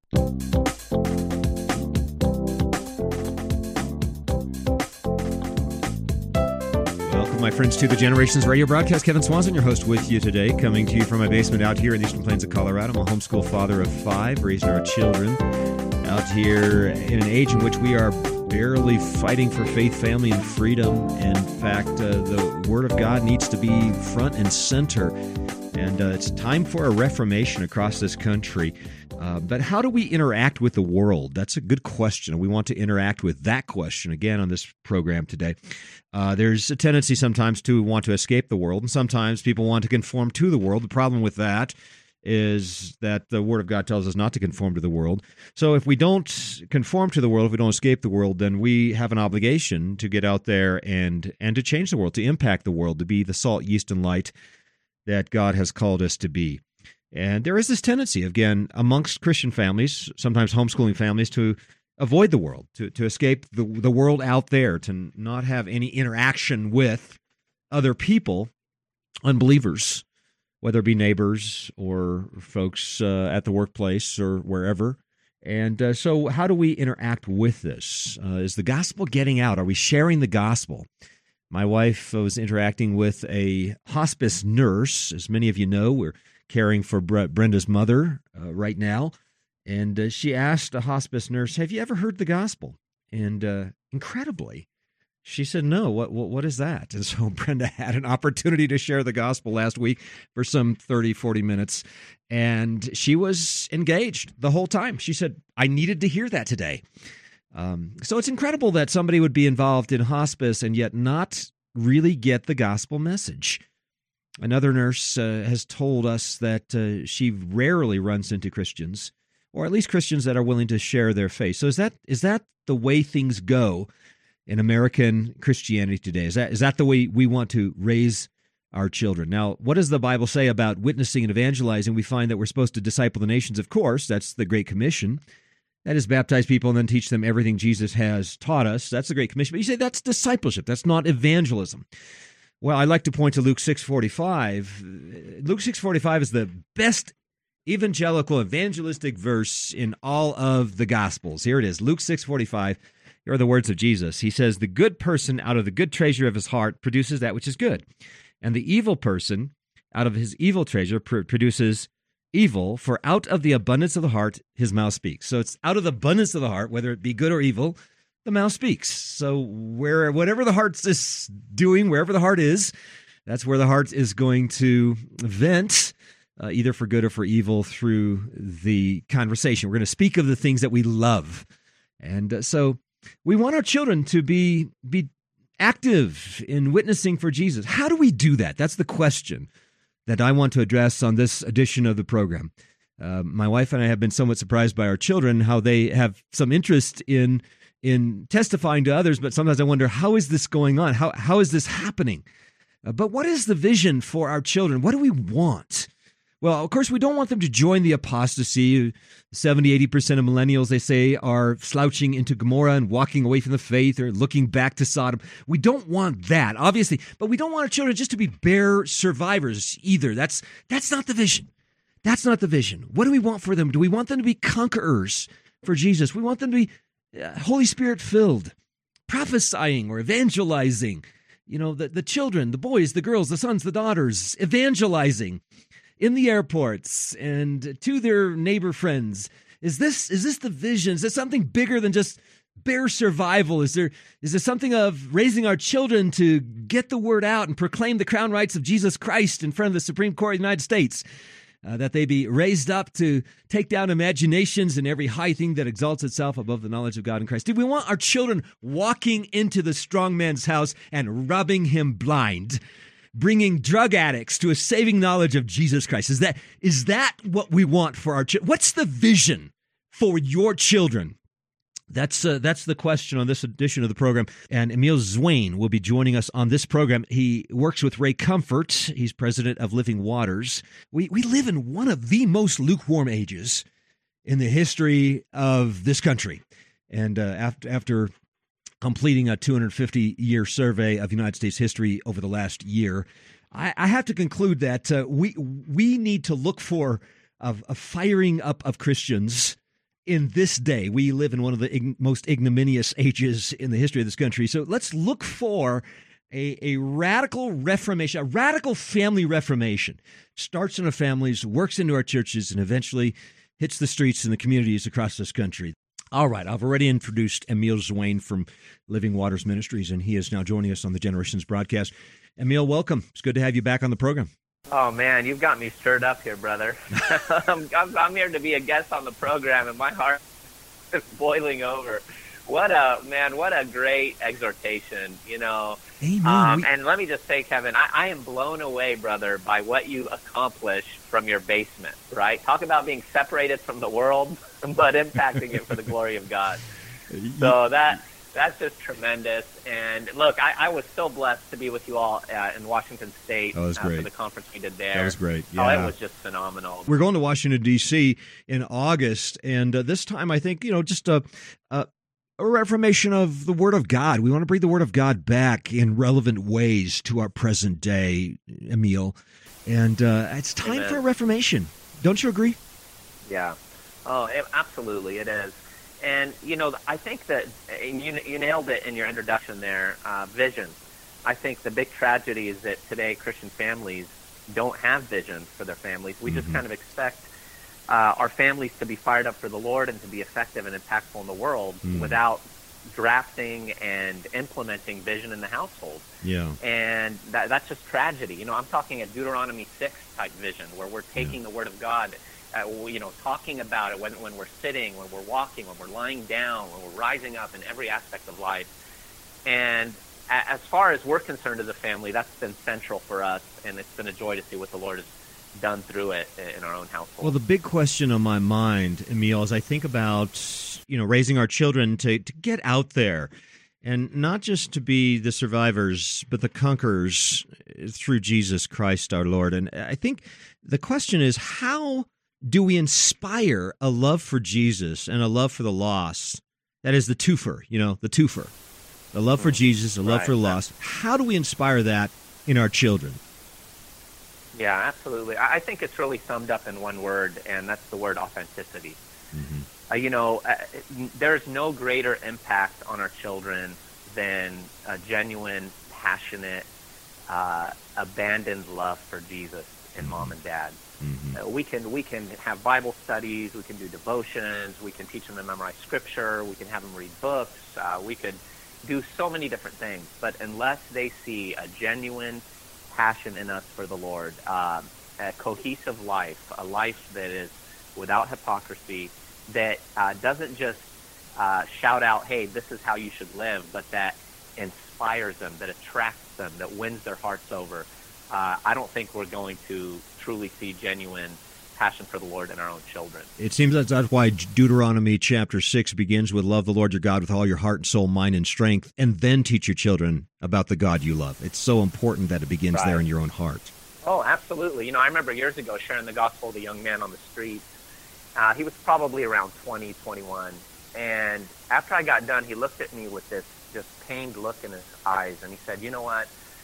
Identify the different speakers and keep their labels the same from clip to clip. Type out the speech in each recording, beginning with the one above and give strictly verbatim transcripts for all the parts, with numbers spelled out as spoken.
Speaker 1: Welcome, my friends, to the Generations Radio broadcast. Kevin Swanson, your host, with you today, coming to you from my basement out here in the Eastern Plains of Colorado. I'm a homeschool father of five, raising our children out here in an age in which we are barely fighting for faith, family, and freedom. In fact, uh, the Word of God needs to be front and center. And uh, it's time for a reformation across this country. Uh, but how do we interact with the world? That's a good question. We want to interact with that question again on this program today. Uh, there's a tendency sometimes to want to escape the world, and sometimes people want to conform to the world. The problem with that is that the Word of God tells us not to conform to the world. So if we don't conform to the world, if we don't escape the world, then we have an obligation to get out there and and to change the world, to impact the world, to be the salt, yeast, and light that God has called us to be. And there is this tendency, again, amongst Christian families, sometimes homeschooling families, to avoid the world, to, to escape the, the world out there, to not have any interaction with other people, unbelievers, whether it be neighbors or folks uh, at the workplace or wherever. And uh, so how do we interact with this? Uh, is the gospel getting out? Are we sharing the gospel? My wife was interacting with a hospice nurse. As many of you know, we're caring for Bre- Brenda's mother uh, right now. And uh, she asked a hospice nurse, have you ever heard the gospel? And uh, incredibly, she said, no, what, what what is that? And so Brenda had an opportunity to share the gospel last week for some thirty, forty minutes, and she was engaged the whole time. She said, I needed to hear that today. Um, so it's incredible that somebody would be involved in hospice and yet not really get the gospel message. Another nurse uh, has told us that uh, she rarely runs into Christians, or at least Christians that are willing to share their faith. So is that is that the way things go in American Christianity today? Is that is that the way we want to raise our children? Now, what does the Bible say about witnessing and evangelizing? We find that we're supposed to disciple the nations, of course. That's the Great Commission. That is, baptize people and then teach them everything Jesus has taught us. That's the Great Commission. But you say that's discipleship. That's not evangelism. Well, I like to point to Luke six forty-five. Luke six forty-five is the best evangelical, evangelistic verse in all of the Gospels. Here it is, Luke six forty-five. Here are the words of Jesus. He says, the good person out of the good treasure of his heart produces that which is good, and the evil person out of his evil treasure pr- produces evil, for out of the abundance of the heart his mouth speaks. So it's out of the abundance of the heart, whether it be good or evil, the mouth speaks. So where whatever the heart is doing, wherever the heart is, that's where the heart is going to vent, uh, either for good or for evil, through the conversation. We're going to speak of the things that we love. And uh, so we want our children to be be active in witnessing for Jesus. How do we do that? That's the question that I want to address on this edition of the program. Uh, my wife and I have been somewhat surprised by our children, how they have some interest in in testifying to others, but sometimes I wonder, how is this going on? How How is this happening? Uh, but what is the vision for our children? What do we want? Well, of course, we don't want them to join the apostasy. seventy, eighty percent of millennials, they say, are slouching into Gomorrah and walking away from the faith or looking back to Sodom. We don't want that, obviously, but we don't want our children just to be bare survivors either. That's that's not the vision. That's not the vision. What do we want for them? Do we want them to be conquerors for Jesus? We want them to be uh, Holy Spirit filled, prophesying or evangelizing. You know, the, the children, the boys, the girls, the sons, the daughters, evangelizing in the airports and to their neighbor friends. Is this is this the vision? Is this something bigger than just bare survival? Is there is there something of raising our children to get the word out and proclaim the crown rights of Jesus Christ in front of the Supreme Court of the United States? Uh, that they be raised up to take down imaginations and every high thing that exalts itself above the knowledge of God in Christ. Do we want our children walking into the strong man's house and rubbing him blind, bringing drug addicts to a saving knowledge of Jesus Christ? Is that is that what we want for our children? What's the vision for your children? That's uh, that's the question on this edition of the program. And Emil Zwane will be joining us on this program. He works with Ray Comfort. He's president of Living Waters. We we live in one of the most lukewarm ages in the history of this country. And uh, after after completing a two hundred fifty year survey of United States history over the last year, I, I have to conclude that uh, we we need to look for a, a firing up of Christians in this day. We live in one of the ig- most ignominious ages in the history of this country. So let's look for a, a radical reformation, a radical family reformation. Starts in our families, works into our churches, and eventually hits the streets and the communities across this country. All right, I've already introduced Emil Zwane from Living Waters Ministries, and he is now joining us on the Generations broadcast. Emil, welcome. It's good to have you back on the program.
Speaker 2: Oh, man, you've got me stirred up here, brother. I'm, I'm, I'm here to be a guest on the program, and my heart is boiling over. What a, man, what a great exhortation, you know.
Speaker 1: Amen.
Speaker 2: Um,
Speaker 1: we-
Speaker 2: and let me just say, Kevin, I, I am blown away, brother, by what you accomplish from your basement, right? Talk about being separated from the world, but impacting it for the glory of God. So that that's just tremendous. And look, I, I was so blessed to be with you all uh, in Washington State
Speaker 1: that was
Speaker 2: uh,
Speaker 1: great.
Speaker 2: for the conference we did there.
Speaker 1: That was great. Yeah.
Speaker 2: Oh, it was just phenomenal.
Speaker 1: We're going to Washington, D C in August, and uh, this time I think, you know, just a, a, a reformation of the Word of God. We want to bring the Word of God back in relevant ways to our present day, Emil. And uh, it's time
Speaker 2: Amen.
Speaker 1: for a reformation. Don't you agree?
Speaker 2: Yeah. Oh, it, absolutely, it is. And, you know, I think that you, you nailed it in your introduction there, uh, vision. I think the big tragedy is that today Christian families don't have vision for their families. We mm-hmm. just kind of expect uh, our families to be fired up for the Lord and to be effective and impactful in the world mm. without drafting and implementing vision in the household.
Speaker 1: Yeah.
Speaker 2: And that, that's just tragedy. You know, I'm talking a Deuteronomy six type vision where we're taking yeah. the Word of God, uh, you know, talking about it when, when we're sitting, when we're walking, when we're lying down, when we're rising up in every aspect of life. And a, as far as we're concerned as a family, that's been central for us, and it's been a joy to see what the Lord has done through it in our own household.
Speaker 1: Well, the big question on my mind, Emil, as I think about, you know, raising our children to, to get out there and not just to be the survivors, but the conquerors through Jesus Christ our Lord. And I think the question is, how do we inspire a love for Jesus and a love for the lost? That is the twofer, you know, the twofer. The love for Jesus, a love
Speaker 2: right.
Speaker 1: for the lost. How do we inspire that in our children?
Speaker 2: Yeah, absolutely. I think it's really summed up in one word, and that's the word authenticity. Mm-hmm. Uh, you know, uh, there's no greater impact on our children than a genuine, passionate, uh, abandoned love for Jesus in mm-hmm. mom and dad. Mm-hmm. Uh, we can we can have Bible studies, we can do devotions, we can teach them to memorize Scripture, we can have them read books, uh, we could do so many different things. But unless they see a genuine passion in us for the Lord, uh, a cohesive life, a life that is without hypocrisy, that uh, doesn't just uh, shout out, hey, this is how you should live, but that inspires them, that attracts them, that wins their hearts over, uh, I don't think we're going to truly see genuine passion for the Lord in our own children.
Speaker 1: It seems that that's why Deuteronomy chapter six begins with love the Lord your God with all your heart and soul, mind, and strength, and then teach your children about the God you love. It's so important that it begins
Speaker 2: right.
Speaker 1: there in your own heart.
Speaker 2: Oh, absolutely. You know, I remember years ago sharing the gospel with a young man on the street. Uh, he was probably around twenty, twenty-one. And after I got done, he looked at me with this just pained look in his eyes, and he said, you know what?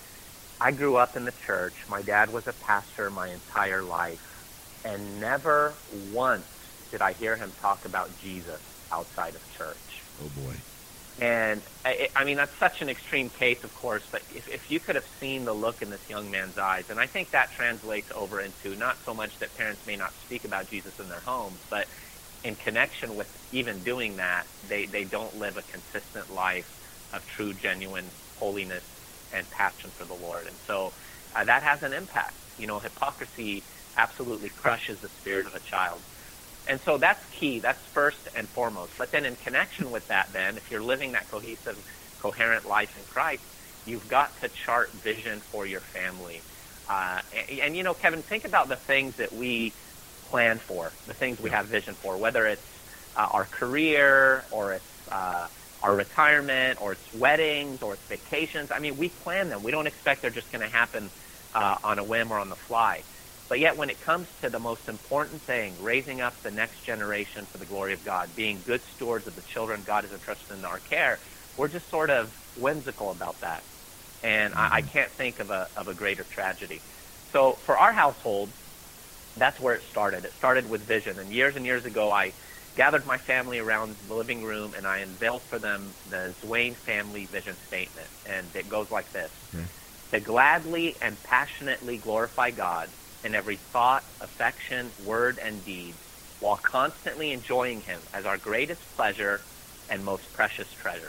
Speaker 2: I grew up in the church. My dad was a pastor my entire life, and never once did I hear him talk about Jesus outside of church.
Speaker 1: Oh, boy.
Speaker 2: And, I, I mean, that's such an extreme case, of course, but if, if you could have seen the look in this young man's eyes, and I think that translates over into not so much that parents may not speak about Jesus in their homes, but in connection with even doing that, they, they don't live a consistent life of true, genuine holiness and passion for the Lord. And so uh, that has an impact. You know, hypocrisy absolutely crushes the spirit of a child. And so that's key. That's first and foremost. But then in connection with that, then, if you're living that cohesive, coherent life in Christ, you've got to chart vision for your family. Uh, and, and, you know, Kevin, think about the things that we plan for, the things we have vision for, whether it's uh, our career or it's uh, our retirement or it's weddings or it's vacations. I mean, we plan them. We don't expect they're just going to happen uh, on a whim or on the fly. But yet when it comes to the most important thing, raising up the next generation for the glory of God, being good stewards of the children God has entrusted in our care, we're just sort of whimsical about that. And mm-hmm. I, I can't think of a, of a greater tragedy. So for our household, that's where it started. It started with vision. And years and years ago, I gathered my family around the living room, and I unveiled for them the Zwane family vision statement. And it goes like this. Okay. To gladly and passionately glorify God in every thought, affection, word, and deed, while constantly enjoying him as our greatest pleasure and most precious treasure.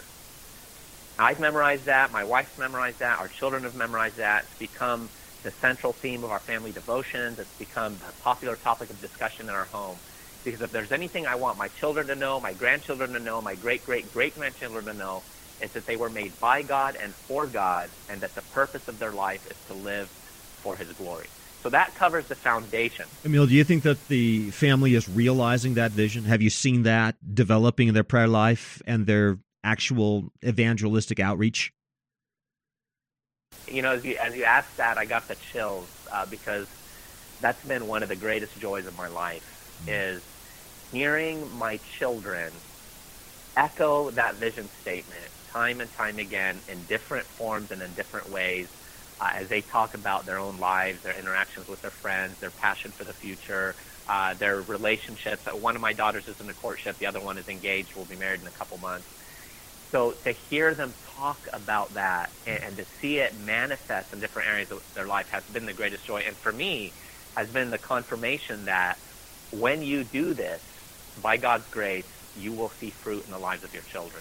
Speaker 2: I've memorized that. My wife's memorized that. Our children have memorized that. It's become the central theme of our family devotions. It's become a popular topic of discussion in our home. Because if there's anything I want my children to know, my grandchildren to know, my great-great-great-grandchildren to know, it's that they were made by God and for God, and that the purpose of their life is to live for his glory. So that covers the foundation.
Speaker 1: Emil, do you think that the family is realizing that vision? Have you seen that developing in their prayer life and their actual evangelistic outreach?
Speaker 2: You know, as you, as you asked that, I got the chills uh, because that's been one of the greatest joys of my life, mm. is hearing my children echo that vision statement time and time again in different forms and in different ways uh, as they talk about their own lives, their interactions with their friends, their passion for the future, uh, their relationships. One of my daughters is in a courtship. The other one is engaged. We'll be married in a couple months. So to hear them talk about that and, and to see it manifest in different areas of their life has been the greatest joy. And for me, has been the confirmation that when you do this, by God's grace, you will see fruit in the lives of your children.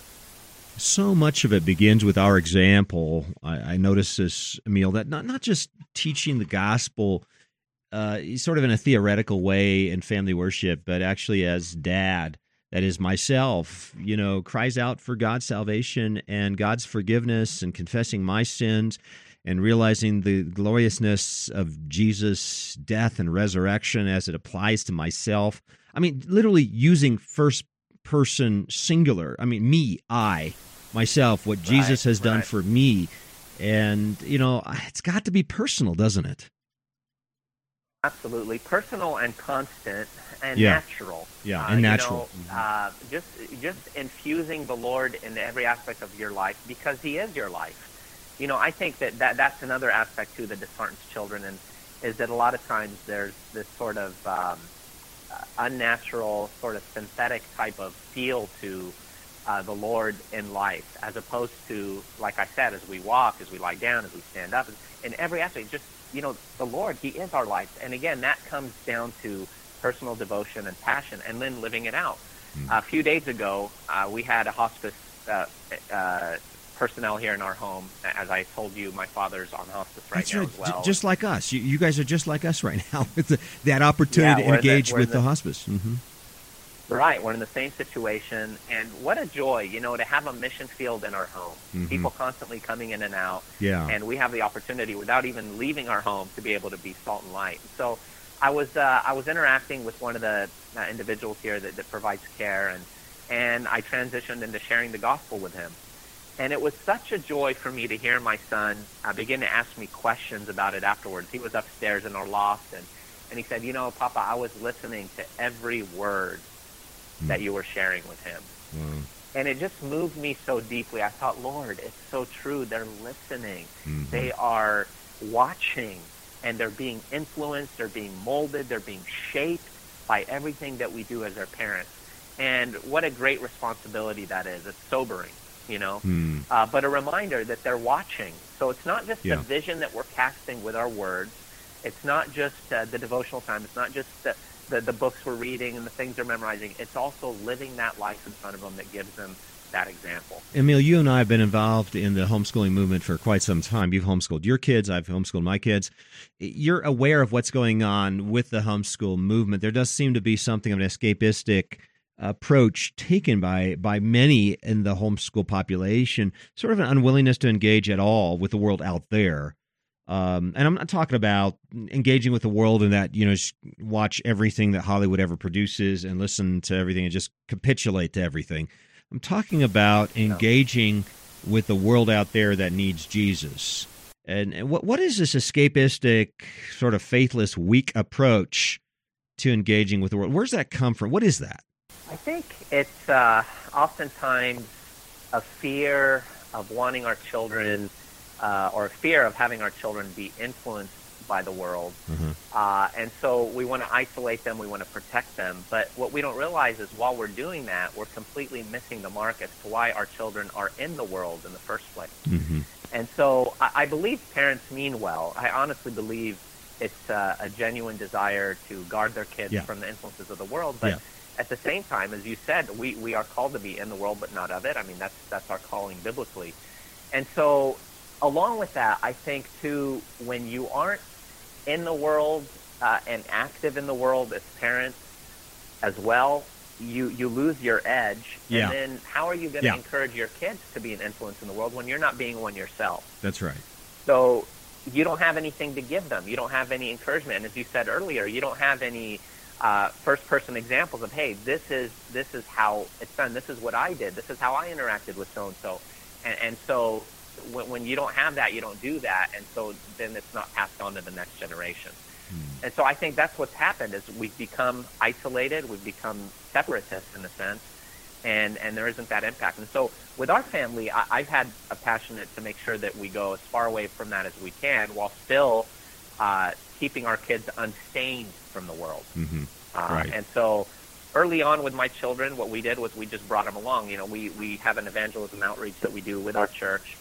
Speaker 1: So much of it begins with our example. I, I notice this, Emil, that not, not just teaching the gospel uh, sort of in a theoretical way in family worship, but actually as dad, that is myself, you know, cries out for God's salvation and God's forgiveness and confessing my sins and realizing the gloriousness of Jesus' death and resurrection as it applies to myself. I mean, literally using first person singular. I mean, me, I, myself, what Jesus
Speaker 2: right,
Speaker 1: has done
Speaker 2: right.
Speaker 1: for me. And, you know, it's got to be personal, doesn't it?
Speaker 2: Absolutely. Personal and constant and
Speaker 1: yeah.
Speaker 2: natural.
Speaker 1: Yeah, and
Speaker 2: uh,
Speaker 1: natural.
Speaker 2: You know, uh, just, just infusing the Lord in every aspect of your life because he is your life. You know, I think that, that that's another aspect, too, that disheartens children, and is that a lot of times there's this sort of um, uh, unnatural, sort of synthetic type of feel to uh, the Lord in life, as opposed to, like I said, as we walk, as we lie down, as we stand up, in every aspect, just, you know, the Lord, he is our life. And again, that comes down to personal devotion and passion, and then living it out. Mm-hmm. A few days ago, uh, we had a hospice uh, uh, personnel here in our home. As I told you, my father's on hospice right
Speaker 1: That's
Speaker 2: now
Speaker 1: right.
Speaker 2: as well.
Speaker 1: J- just like us. You, you guys are just like us right now with the, that opportunity
Speaker 2: yeah,
Speaker 1: to engage
Speaker 2: the,
Speaker 1: with the,
Speaker 2: the
Speaker 1: hospice. Mm-hmm.
Speaker 2: Right. We're in the same situation. And what a joy, you know, to have a mission field in our home. Mm-hmm. People constantly coming in and out.
Speaker 1: Yeah.
Speaker 2: And we have the opportunity, without even leaving our home, to be able to be salt and light. So I was uh, I was interacting with one of the uh, individuals here that, that provides care, and and I transitioned into sharing the gospel with him. And it was such a joy for me to hear my son uh, begin to ask me questions about it afterwards. He was upstairs in our loft, and, and he said, you know, Papa, I was listening to every word mm. that you were sharing with him. Mm. And it just moved me so deeply. I thought, Lord, it's so true. They're listening. Mm-hmm. They are watching, and they're being influenced. They're being molded. They're being shaped by everything that we do as their parents. And what a great responsibility that is. It's sobering. You know, mm. uh, but a reminder that they're watching. So it's not just yeah. the vision that we're casting with our words. It's not just uh, the devotional time. It's not just the, the, the books we're reading and the things they're memorizing. It's also living that life in front of them that gives them that example.
Speaker 1: Emil, you and I have been involved in the homeschooling movement for quite some time. You've homeschooled your kids. I've homeschooled my kids. You're aware of what's going on with the homeschool movement. There does seem to be something of an escapistic approach taken by by many in the homeschool population, sort of an unwillingness to engage at all with the world out there. Um, and I'm not talking about engaging with the world in that, you know, just watch everything that Hollywood ever produces and listen to everything and just capitulate to everything. I'm talking about engaging with the world out there that needs Jesus. And, and what what is this escapistic, sort of faithless, weak approach to engaging with the world? Where's that come from? What is that?
Speaker 2: I think it's uh, oftentimes a fear of wanting our children, uh, or a fear of having our children be influenced by the world.
Speaker 1: Uh-huh.
Speaker 2: Uh, and so we want to isolate them, we want to protect them. But what we don't realize is while we're doing that, we're completely missing the mark as to why our children are in the world in the first place.
Speaker 1: Mm-hmm.
Speaker 2: And so I, I believe parents mean well. I honestly believe it's uh, a genuine desire to guard their kids
Speaker 1: yeah.
Speaker 2: from the influences of the world. But
Speaker 1: yeah.
Speaker 2: at the same time, as you said, we, we are called to be in the world but not of it. I mean, that's that's our calling biblically. And so along with that, I think, too, when you aren't in the world uh, and active in the world as parents as well, you, you lose your edge.
Speaker 1: Yeah.
Speaker 2: And then how are you going to
Speaker 1: yeah.
Speaker 2: encourage your kids to be an influence in the world when you're not being one yourself?
Speaker 1: That's right.
Speaker 2: So you don't have anything to give them. You don't have any encouragement. And as you said earlier, you don't have any uh, first-person examples of, hey, this is this is how it's done. This is what I did. This is how I interacted with so-and-so. And, and so when, when you don't have that, you don't do that. And so then it's not passed on to the next generation. Hmm. And so I think that's what's happened is we've become isolated. We've become separatists in a sense. And, and there isn't that impact. And so with our family, I, I've had a passionate to make sure that we go as far away from that as we can while still uh, keeping our kids unstained from the world.
Speaker 1: Mm-hmm.
Speaker 2: Uh,
Speaker 1: right.
Speaker 2: And so early on with my children, what we did was we just brought them along. You know, we, we have an evangelism outreach that we do with our church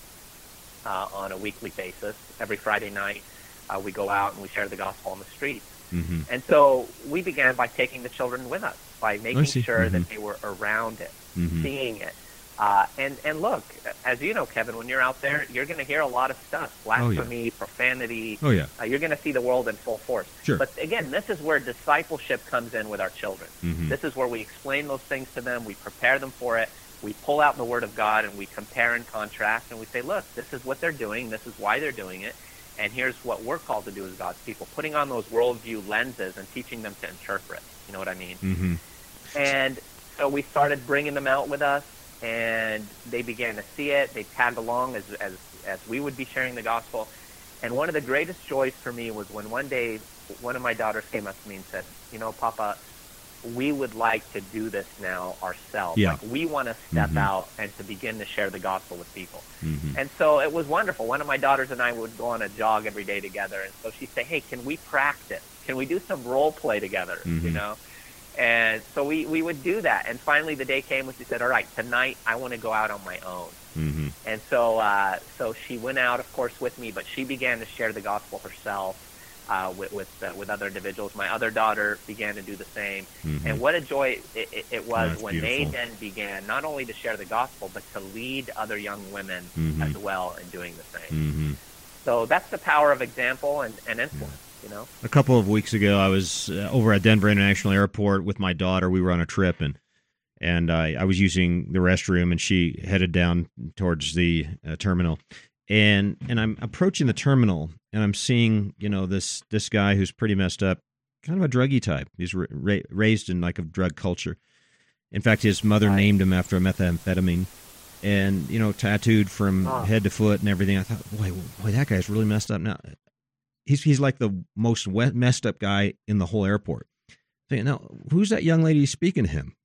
Speaker 2: uh, on a weekly basis. Every Friday night, uh, we go out and we share the gospel on the streets.
Speaker 1: Mm-hmm.
Speaker 2: And so we began by taking the children with us, by making sure
Speaker 1: mm-hmm.
Speaker 2: that they were around it,
Speaker 1: mm-hmm.
Speaker 2: seeing it. Uh, and, and look, as you know, Kevin, when you're out there, you're going to hear a lot of stuff, blasphemy,
Speaker 1: oh, yeah.
Speaker 2: profanity.
Speaker 1: Oh, yeah.
Speaker 2: Uh, you're going to see the world in full force.
Speaker 1: Sure.
Speaker 2: But again, this is where discipleship comes in with our children.
Speaker 1: Mm-hmm.
Speaker 2: This is where we explain those things to them. We prepare them for it. We pull out the Word of God and we compare and contrast. And we say, look, this is what they're doing. This is why they're doing it. And here's what we're called to do as God's people, putting on those worldview lenses and teaching them to interpret. You know what I mean?
Speaker 1: Mm-hmm.
Speaker 2: And so we started bringing them out with us, and they began to see it. They tagged along as, as, as we would be sharing the gospel. And one of the greatest joys for me was when one day one of my daughters came up to me and said, you know, Papa, we would like to do this now ourselves.
Speaker 1: Yeah.
Speaker 2: Like, we want to step
Speaker 1: mm-hmm.
Speaker 2: out and to begin to share the gospel with people.
Speaker 1: Mm-hmm.
Speaker 2: And so it was wonderful. One of my daughters and I would go on a jog every day together. And so she'd say, hey, can we practice? Can we do some role play together?
Speaker 1: Mm-hmm.
Speaker 2: You know? And so we, we would do that. And finally the day came when she said, all right, tonight I want to go out on my own.
Speaker 1: Mm-hmm.
Speaker 2: And so uh, so she went out, of course, with me, but she began to share the gospel herself. Uh, with with, uh, with other individuals. My other daughter began to do the same.
Speaker 1: Mm-hmm.
Speaker 2: And what a joy it, it, it was
Speaker 1: That's
Speaker 2: when
Speaker 1: beautiful.
Speaker 2: they then began not only to share the gospel, but to lead other young women
Speaker 1: mm-hmm.
Speaker 2: as well in doing the same.
Speaker 1: Mm-hmm.
Speaker 2: So that's the power of example and, and influence, yeah. you know?
Speaker 1: A couple of weeks ago, I was uh, over at Denver International Airport with my daughter. We were on a trip, and and I, I was using the restroom, and she headed down towards the uh, terminal. And and I'm approaching the terminal, and I'm seeing, you know, this this guy who's pretty messed up, kind of a druggy type. He's ra- ra- raised in like a drug culture. In fact, his mother
Speaker 2: right.
Speaker 1: named him after a methamphetamine, and you know, tattooed from
Speaker 2: oh.
Speaker 1: head to foot and everything. I thought, boy, boy, that guy's really messed up now. He's he's like the most wet, messed up guy in the whole airport. Thinking, now, who's that young lady speaking to him?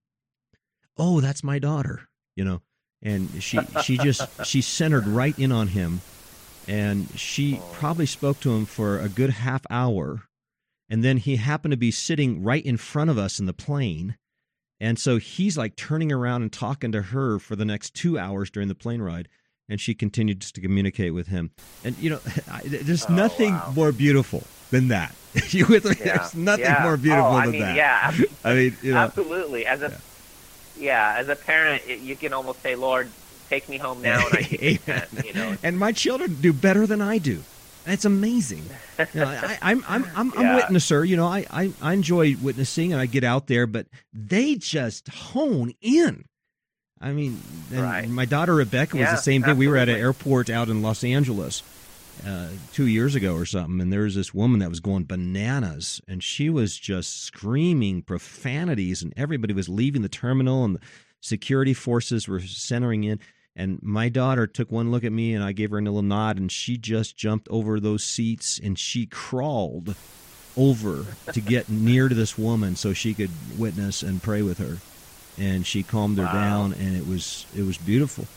Speaker 1: Oh, that's my daughter. You know. And she she just she centered right in on him, and she probably spoke to him for a good half hour, and then he happened to be sitting right in front of us in the plane, and so he's like turning around and talking to her for the next two hours during the plane ride, and she continued just to communicate with him. And you know, there's
Speaker 2: oh,
Speaker 1: nothing
Speaker 2: wow.
Speaker 1: more beautiful than that. You with me?
Speaker 2: Yeah.
Speaker 1: There's nothing
Speaker 2: yeah.
Speaker 1: more beautiful
Speaker 2: oh, I
Speaker 1: than
Speaker 2: mean,
Speaker 1: that.
Speaker 2: Yeah,
Speaker 1: I mean, you know,
Speaker 2: absolutely. As a
Speaker 1: yeah.
Speaker 2: Yeah, as a parent, it, you can almost say, Lord, take me home now, and I can content, you know.
Speaker 1: And my children do better than I do. It's amazing. You know, I, I'm I'm I'm, I'm
Speaker 2: yeah.
Speaker 1: a witnesser. You know, I, I I enjoy witnessing, and I get out there, but they just hone in. I mean, and
Speaker 2: right.
Speaker 1: my daughter Rebecca was
Speaker 2: yeah,
Speaker 1: the same thing.
Speaker 2: absolutely.
Speaker 1: We were at an airport out in Los Angeles uh, two years ago or something, and there was this woman that was going bananas, and she was just screaming profanities, and everybody was leaving the terminal, and the security forces were centering in. And my daughter took one look at me, and I gave her a little nod, and she just jumped over those seats, and she crawled over to get near to this woman so she could witness and pray with her. And she calmed her
Speaker 2: wow.
Speaker 1: down, and it was it was beautiful.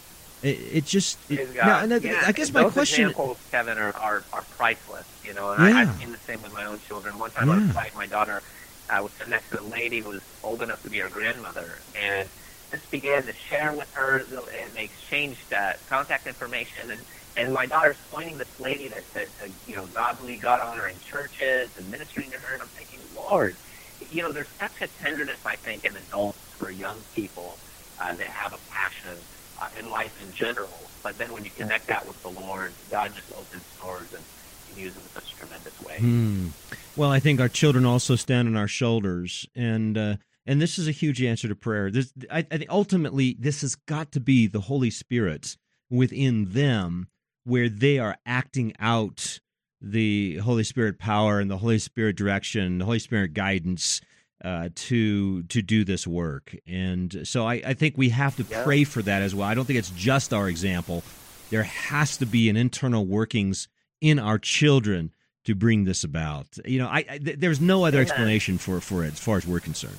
Speaker 1: It, it just it,
Speaker 2: Praise God.
Speaker 1: now, and I,
Speaker 2: Yeah,
Speaker 1: I guess my
Speaker 2: those
Speaker 1: question,
Speaker 2: examples, Kevin, are, are, are priceless. You know, and
Speaker 1: Yeah.
Speaker 2: I, I've seen the same with my own children. One time
Speaker 1: Yeah.
Speaker 2: on a flight, my daughter uh, was sitting next to a lady who was old enough to be her grandmother, and just began to share with her, and they exchanged uh, contact information. And, and my daughter's pointing this lady that said, uh, you know, godly, God-honoring churches and ministering to her, and I'm thinking, Lord, you know, there's such a tenderness, I think, in adults for young people uh, that have a passion uh, in life in general. But then when you connect that with the Lord, God just opens doors and can use them in such a tremendous way.
Speaker 1: Hmm. Well, I think our children also stand on our shoulders, and uh, and this is a huge answer to prayer. This, I, I think ultimately, this has got to be the Holy Spirit within them, where they are acting out the Holy Spirit power and the Holy Spirit direction, the Holy Spirit guidance uh, to to do this work. And so I, I think we have to
Speaker 2: Yeah.
Speaker 1: pray for that as well. I don't think it's just our example. There has to be an internal workings in our children to bring this about. You know, I, I th- there's no other
Speaker 2: Amen.
Speaker 1: explanation for, for it as far as we're concerned.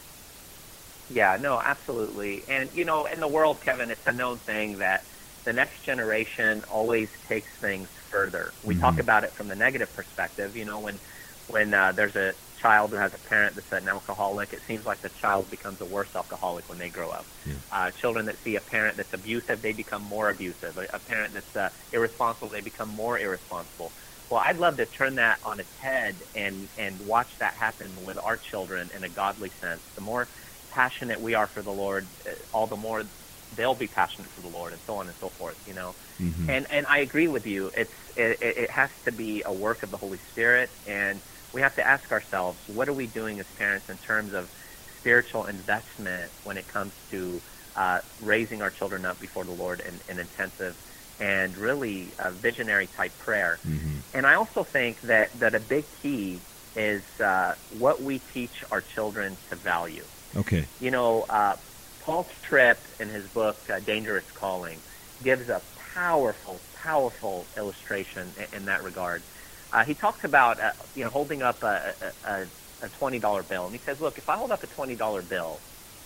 Speaker 2: Yeah, no, absolutely. And, you know, in the world, Kevin, it's a known thing that the next generation always takes things further. We
Speaker 1: Mhm.
Speaker 2: talk about it from the negative perspective. You know, when when uh, there's a child who has a parent that's an alcoholic, it seems like the child becomes a worse alcoholic when they grow up.
Speaker 1: Yeah.
Speaker 2: Uh, children that see a parent that's abusive, they become more abusive. A, a parent that's uh, irresponsible, they become more irresponsible. Well, I'd love to turn that on its head and, and watch that happen with our children in a godly sense. The more passionate we are for the Lord, uh, all the more they'll be passionate for the Lord, and so on and so forth, you know.
Speaker 1: Mhm.
Speaker 2: And and I agree with you. It's it, it has to be a work of the Holy Spirit, and we have to ask ourselves, what are we doing as parents in terms of spiritual investment when it comes to uh, raising our children up before the Lord in, in intensive and really a visionary type prayer.
Speaker 1: Mhm.
Speaker 2: And I also think that, that a big key is uh, what we teach our children to value.
Speaker 1: Okay.
Speaker 2: You know, uh, Paul Tripp, in his book, uh, Dangerous Calling, gives a powerful, powerful illustration in, in that regard. Uh, he talks about, uh, you know, holding up a, a, a twenty dollar bill. And he says, look, if I hold up a twenty dollar bill,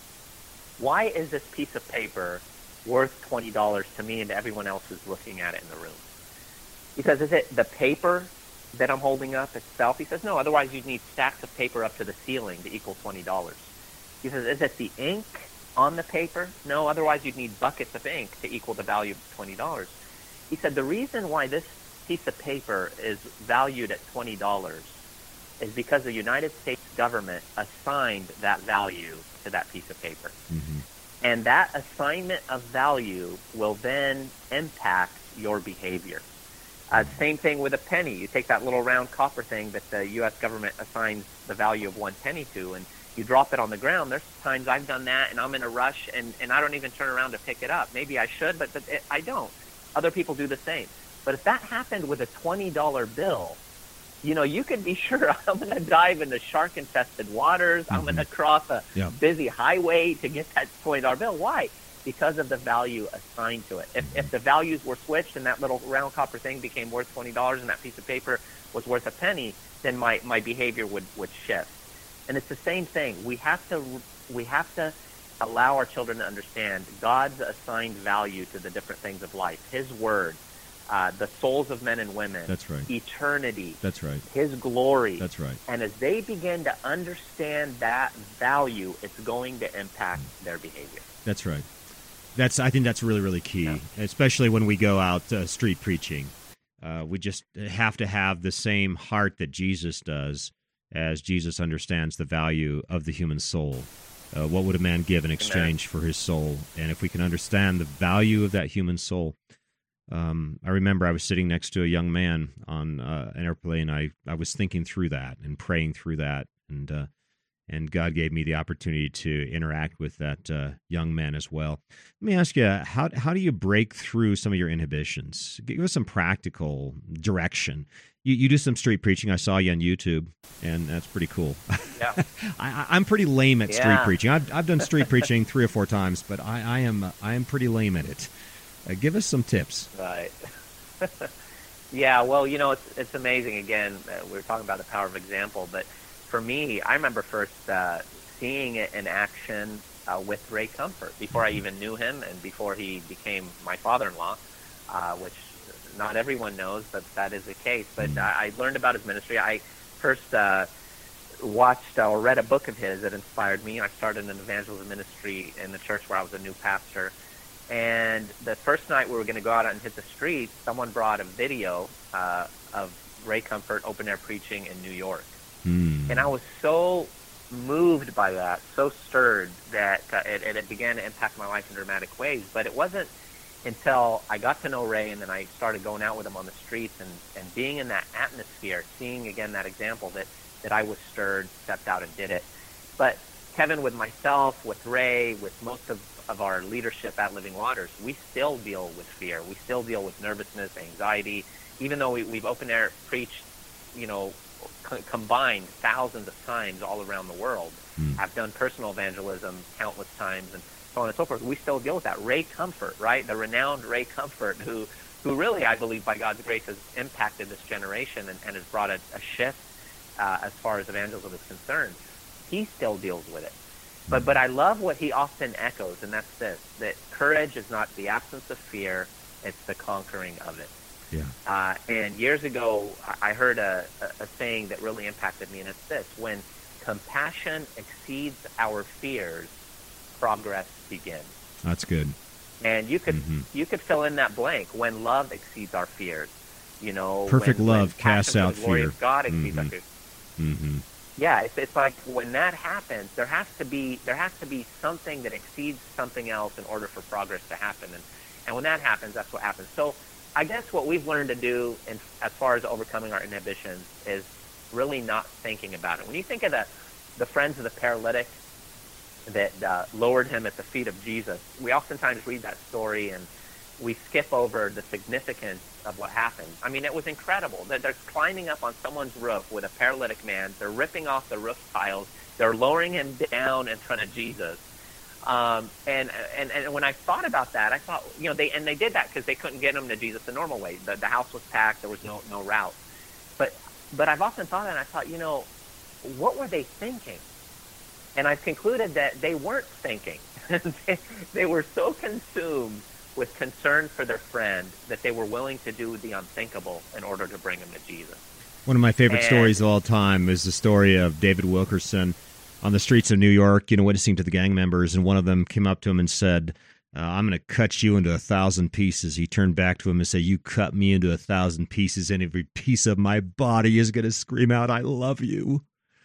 Speaker 2: why is this piece of paper worth twenty dollars to me and to everyone else who's looking at it in the room? He says, is it the paper that I'm holding up itself? He says, no, otherwise you'd need stacks of paper up to the ceiling to equal twenty dollars. He says, is it the ink on the paper? No, otherwise you'd need buckets of ink to equal the value of twenty dollars. He said, the reason why this piece of paper is valued at twenty dollars is because the United States government assigned that value to that piece of paper.
Speaker 1: Mhm.
Speaker 2: And that assignment of value will then impact your behavior. Uh, same thing with a penny. You take that little round copper thing that the U S government assigns the value of one penny to, and you drop it on the ground. There's times I've done that, and I'm in a rush, and, and I don't even turn around to pick it up. Maybe I should, but, but it, I don't. Other people do the same. But if that happened with a twenty dollar bill, you know, you can be sure I'm going to dive into shark-infested waters. Mm-hmm. I'm going to cross a
Speaker 1: yeah.
Speaker 2: busy highway to get that twenty dollar bill. Why? Because of the value assigned to it. If, mm-hmm. if the values were switched and that little round copper thing became worth twenty dollars and that piece of paper was worth a penny, then my, my behavior would, would shift. And it's the same thing. We have to we have to allow our children to understand God's assigned value to the different things of life. His word, uh, the souls of men and women.
Speaker 1: That's right.
Speaker 2: Eternity.
Speaker 1: That's right.
Speaker 2: His glory.
Speaker 1: That's right.
Speaker 2: And as they begin to understand that value, it's going to impact their behavior.
Speaker 1: That's right. That's I think that's really, really key, yeah. especially when we go out uh, street preaching. Uh, we just have to have the same heart that Jesus does, as Jesus understands the value of the human soul. Uh, what would a man give in exchange Amen. For his soul? And if we can understand the value of that human soul, um, I remember I was sitting next to a young man on uh, an airplane. I, I was thinking through that and praying through that, and uh, and God gave me the opportunity to interact with that uh, young man as well. Let me ask you, how how do you break through some of your inhibitions? Give us some practical direction. You, you do some street preaching. I saw you on YouTube, and that's pretty cool.
Speaker 2: Yeah.
Speaker 1: I, I'm pretty lame at
Speaker 2: yeah.
Speaker 1: street preaching. I've I've done street preaching three or four times, but I, I am uh, I am pretty lame at it. Uh, give us some tips.
Speaker 2: Right. Yeah. Well, you know, it's it's amazing. Again, uh, we were talking about the power of example, but for me, I remember first uh, seeing it in action uh, with Ray Comfort before I even knew him and before he became my father-in-law, uh, which not everyone knows, but that is the case. But I, I learned about his ministry. I first uh, watched or read a book of his that inspired me. I started an evangelism ministry in the church where I was a new pastor. And the first night we were going to go out and hit the streets, someone brought a video uh, of Ray Comfort open-air preaching in New York.
Speaker 1: Mm.
Speaker 2: And I was so moved by that, so stirred that uh, it, it began to impact my life in dramatic ways. But it wasn't until I got to know Ray and then I started going out with him on the streets and, and being in that atmosphere, seeing again that example that, that I was stirred, stepped out and did it. But Kevin, with myself, with Ray, with most of, of our leadership at Living Waters, we still deal with fear. We still deal with nervousness, anxiety, even though we, we've open air preached, you know, co- combined thousands of times all around the world.
Speaker 1: Mm.
Speaker 2: I've done personal evangelism countless times and so on and so forth. We still deal with that. Ray Comfort, right? The renowned Ray Comfort, who, who really, I believe, by God's grace, has impacted this generation and, and has brought a, a shift uh, as far as evangelism is concerned. He still deals with it. But but I love what he often echoes, and that's this, that courage is not the absence of fear, it's the conquering of it.
Speaker 1: Yeah.
Speaker 2: Uh, and years ago, I heard a, a, a saying that really impacted me, and it's this: when compassion exceeds our fears, progress begins.
Speaker 1: That's good.
Speaker 2: And you could
Speaker 1: mm-hmm.
Speaker 2: you could fill in that blank. When love exceeds our fears, you know,
Speaker 1: perfect
Speaker 2: when,
Speaker 1: love
Speaker 2: when
Speaker 1: casts out
Speaker 2: the glory
Speaker 1: fear.
Speaker 2: Of God exceeds
Speaker 1: mm-hmm.
Speaker 2: our fears.
Speaker 1: Mm-hmm.
Speaker 2: Yeah, it's, it's like when that happens, there has to be there has to be something that exceeds something else in order for progress to happen. And and when that happens, that's what happens. So I guess what we've learned to do, in, as far as overcoming our inhibitions, is really not thinking about it. When you think of the the friends of the paralytic that uh, lowered him at the feet of Jesus, we oftentimes read that story and we skip over the significance of what happened. I mean, it was incredible. They're, they're climbing up on someone's roof with a paralytic man. They're ripping off the roof tiles. They're lowering him down in front of Jesus. Um, and, and and when I thought about that, I thought, you know, they and they did that because they couldn't get him to Jesus the normal way. The, the house was packed. There was no no route. But but I've often thought that, and I thought, you know, what were they thinking? And I've concluded that they weren't thinking. they, they were so consumed with concern for their friend that they were willing to do the unthinkable in order to bring him to Jesus.
Speaker 1: One of my favorite
Speaker 2: and,
Speaker 1: stories of all time is the story of David Wilkerson on the streets of New York, you know, witnessing to the gang members, and one of them came up to him and said, uh, I'm going to cut you into a thousand pieces. He turned back to him and said, you cut me into a thousand pieces, and every piece of my body is going to scream out, I love you.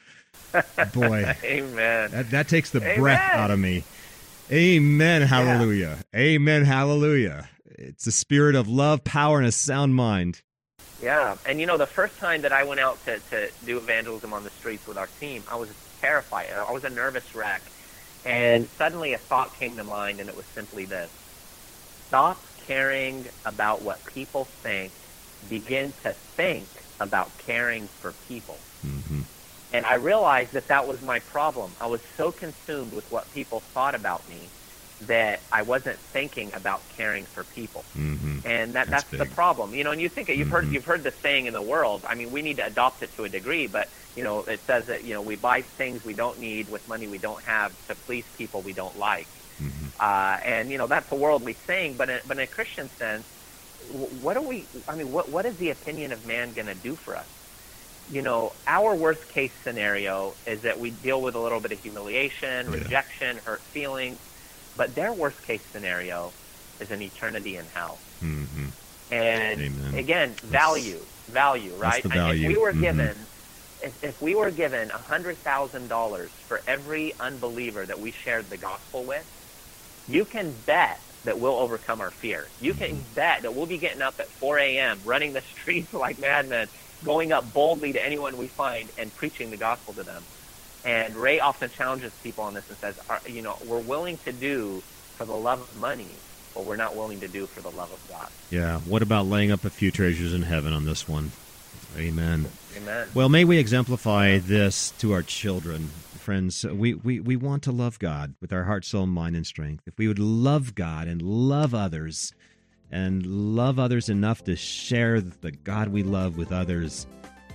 Speaker 1: Boy.
Speaker 2: Amen.
Speaker 1: That, that takes the
Speaker 2: Amen.
Speaker 1: breath out of me. Amen. Hallelujah. Yeah. Amen. Hallelujah. It's the spirit of love, power, and a sound mind.
Speaker 2: Yeah. And, you know, the first time that I went out to, to do evangelism on the streets with our team, I was terrified. I was a nervous wreck. And suddenly a thought came to mind, and it was simply this: stop caring about what people think. Begin to think about caring for people.
Speaker 1: Mm-hmm.
Speaker 2: And I realized that that was my problem. I was so consumed with what people thought about me that I wasn't thinking about caring for people.
Speaker 1: Mm-hmm.
Speaker 2: And that,
Speaker 1: that's
Speaker 2: that's the problem. You know, and you think, you've
Speaker 1: mm-hmm.
Speaker 2: heard you've heard the saying in the world, I mean, we need to adopt it to a degree, but, you know, it says that, you know, we buy things we don't need with money we don't have to please people we don't like.
Speaker 1: Mm-hmm.
Speaker 2: Uh, and, you know, that's a worldly saying, but in, but in a Christian sense, what are we, I mean, what what is the opinion of man going to do for us? You know, our worst case scenario is that we deal with a little bit of humiliation,
Speaker 1: yeah.
Speaker 2: rejection, hurt feelings, but their worst case scenario is an eternity in hell.
Speaker 1: Mm-hmm.
Speaker 2: And
Speaker 1: Amen.
Speaker 2: Again,
Speaker 1: that's,
Speaker 2: value, value, right?
Speaker 1: That's the value.
Speaker 2: If we were
Speaker 1: mm-hmm.
Speaker 2: given, if, if we were given a hundred thousand dollars for every unbeliever that we shared the gospel with, you can bet that we'll overcome our fear. You can mm-hmm. bet that we'll be getting up at four a.m., running the streets like madmen, going up boldly to anyone we find and preaching the gospel to them. And Ray often challenges people on this and says, you know, we're willing to do for the love of money, but we're not willing to do for the love of God.
Speaker 1: Yeah. What about laying up a few treasures in heaven on this one? Amen.
Speaker 2: Amen.
Speaker 1: Well, may we exemplify this to our children. Friends, we, we, we want to love God with our heart, soul, mind, and strength. If we would love God and love others, and love others enough to share the God we love with others,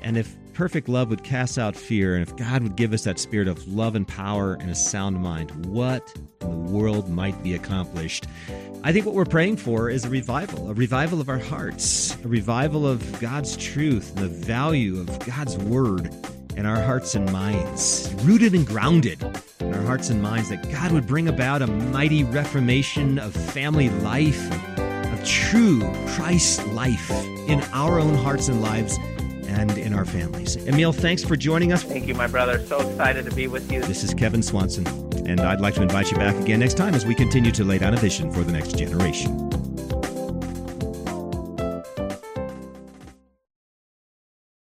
Speaker 1: And if perfect love would cast out fear, and if God would give us that spirit of love and power and a sound mind, what in the world might be accomplished? I think what we're praying for is a revival, a revival of our hearts, a revival of God's truth, and the value of God's word in our hearts and minds, rooted and grounded in our hearts and minds, that God would bring about a mighty reformation of family life, of true Christ life in our own hearts and lives and in our families. Emil, thanks for joining us.
Speaker 2: Thank you, my brother. So excited to be with you.
Speaker 1: This is Kevin Swanson, and I'd like to invite you back again next time as we continue to lay down a vision for the next generation.